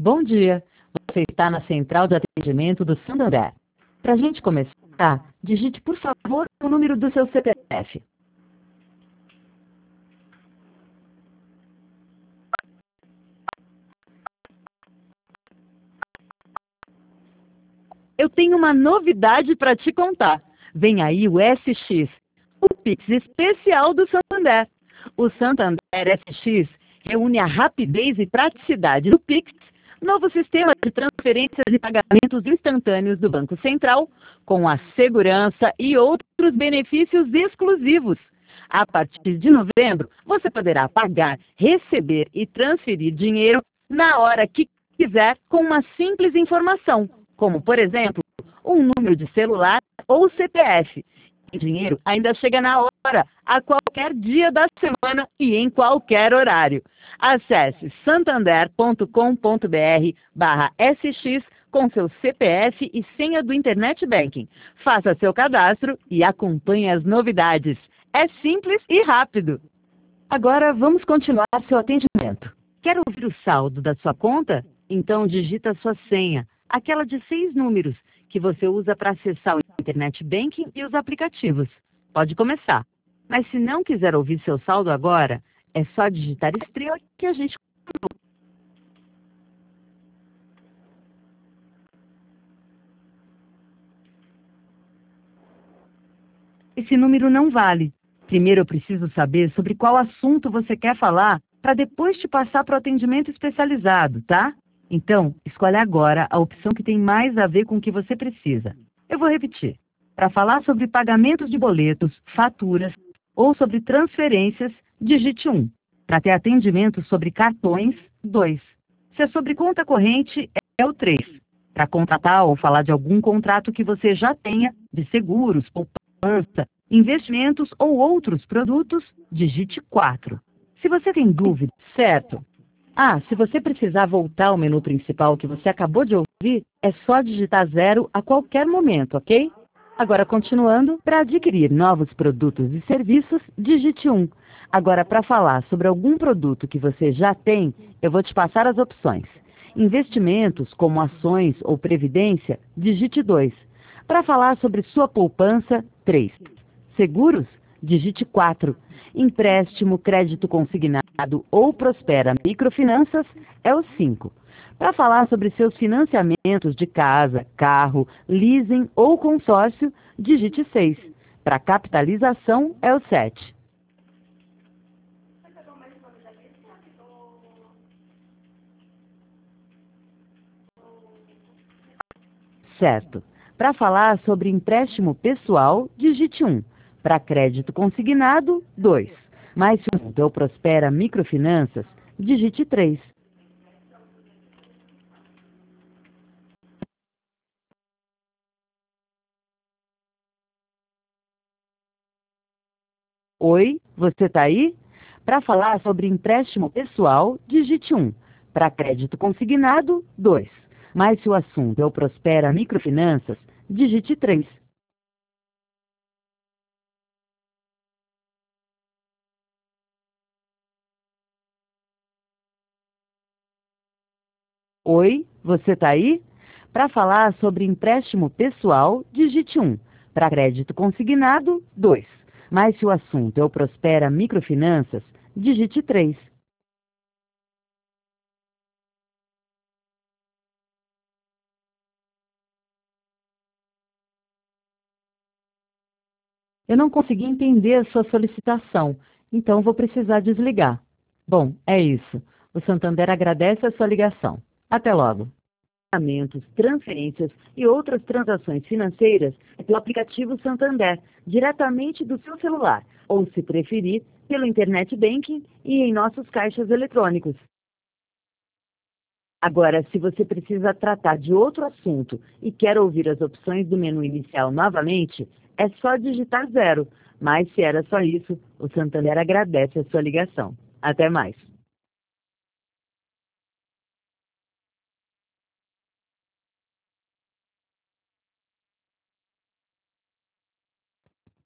Bom dia. Você está na central de atendimento do Santander. Para a gente começar, digite, por favor, o número do seu CPF. Eu tenho uma novidade para te contar. Vem aí o SX, o Pix especial do Santander. O Santander SX reúne a rapidez e praticidade do Pix, novo sistema de transferências e pagamentos instantâneos do Banco Central, com a segurança e outros benefícios exclusivos. A partir de novembro, você poderá pagar, receber e transferir dinheiro na hora que quiser com uma simples informação, como, por exemplo, um número de celular ou CPF. O dinheiro ainda chega na hora, a qualquer dia da semana e em qualquer horário. Acesse santander.com.br/SX com seu CPF e senha do Internet Banking. Faça seu cadastro e acompanhe as novidades. É simples e rápido. Agora vamos continuar seu atendimento. Quer ouvir o saldo da sua conta? Então digita a sua senha, aquela de 6 números, que você usa para acessar o Internet Banking e os aplicativos. Pode começar. Mas se não quiser ouvir seu saldo agora, é só digitar estrela que a gente... Esse número não vale. Primeiro eu preciso saber sobre qual assunto você quer falar, para depois te passar para o atendimento especializado, tá? Então, escolhe agora a opção que tem mais a ver com o que você precisa. Eu vou repetir. Para falar sobre pagamentos de boletos, faturas ou sobre transferências, digite 1. Para ter atendimento sobre cartões, 2. Se é sobre conta corrente, é o 3. Para contratar ou falar de algum contrato que você já tenha, de seguros, poupança, investimentos ou outros produtos, digite 4. Se você tem dúvida, certo? Se você precisar voltar ao menu principal que você acabou de ouvir, é só digitar 0 a qualquer momento, ok? Agora, continuando, para adquirir novos produtos e serviços, digite 1. Agora, para falar sobre algum produto que você já tem, eu vou te passar as opções. Investimentos, como ações ou previdência, digite 2. Para falar sobre sua poupança, 3. Seguros? Digite 4. Empréstimo, crédito consignado ou Prospera Microfinanças é o 5. Para falar sobre seus financiamentos de casa, carro, leasing ou consórcio, digite 6. Para capitalização é o 7. Certo. Para falar sobre empréstimo pessoal, digite 1. Para crédito consignado, 2. Mas se o assunto é o Prospera Microfinanças, digite 3. Oi, você está aí? Para falar sobre empréstimo pessoal, digite 1. Para crédito consignado, 2. Mas se o assunto é o Prospera Microfinanças, digite 3. Oi, você está aí? Para falar sobre empréstimo pessoal, digite 1. Para crédito consignado, 2. Mas se o assunto é o Prospera Microfinanças, digite 3. Eu não consegui entender a sua solicitação, então vou precisar desligar. Bom, é isso. O Santander agradece a sua ligação. Até logo. Pagamentos, transferências e outras transações financeiras pelo aplicativo Santander, diretamente do seu celular, ou, se preferir, pelo Internet Banking e em nossos caixas eletrônicos. Agora, se você precisa tratar de outro assunto e quer ouvir as opções do menu inicial novamente, é só digitar 0. Mas se era só isso, o Santander agradece a sua ligação. Até mais.